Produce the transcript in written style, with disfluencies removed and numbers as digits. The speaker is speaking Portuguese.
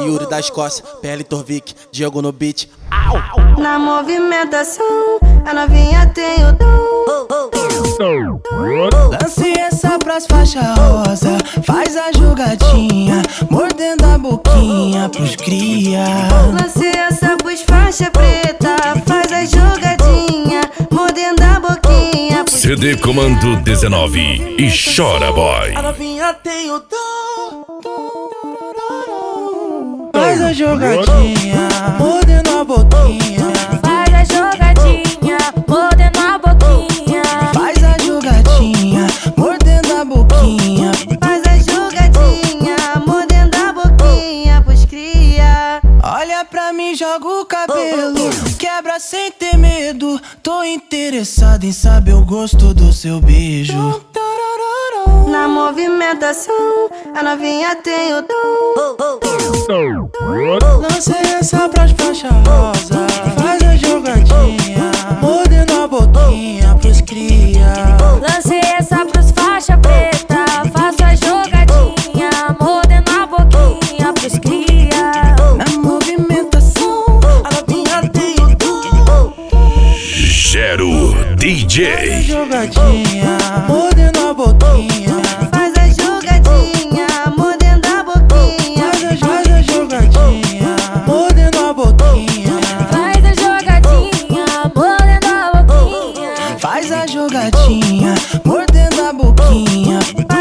Yuri da Escócia, PL Torvik, Diego no beat. Au! Na movimentação, a novinha tem o dom. Lance essa pras faixa rosa, faz a jogadinha, mordendo a boquinha pros cria. Lance essa pros faixa preta, faz a jogadinha, mordendo a boquinha pros CD Comando 19 e Chora Boy. A novinha tem o dom. Faz a jogadinha, mordendo a boquinha. Faz a jogadinha, mordendo a boquinha. Faz a jogadinha, mordendo a boquinha. Faz a jogadinha, mordendo a boquinha pros cria. Olha pra mim, joga o cabelo, quebra sem ter medo. Tô interessado em saber o gosto do seu beijo. Na movimentação, a novinha tem o dom. Lancei essa pras faixa rosa, faz a jogadinha, mordendo a boquinha pros cria. Lancei essa pros faixa preta, faça a jogadinha, mordendo a boquinha pros cria. Na movimentação, A novinha tem o dom. Gero faz a DJ. jogadinha, mordendo a boquinha. Faz a jogadinha, mordendo a boquinha. Faz a jogadinha, mordendo a boquinha. Faz a jogadinha, mordendo a boquinha. Faz a jogadinha, mordendo a boquinha.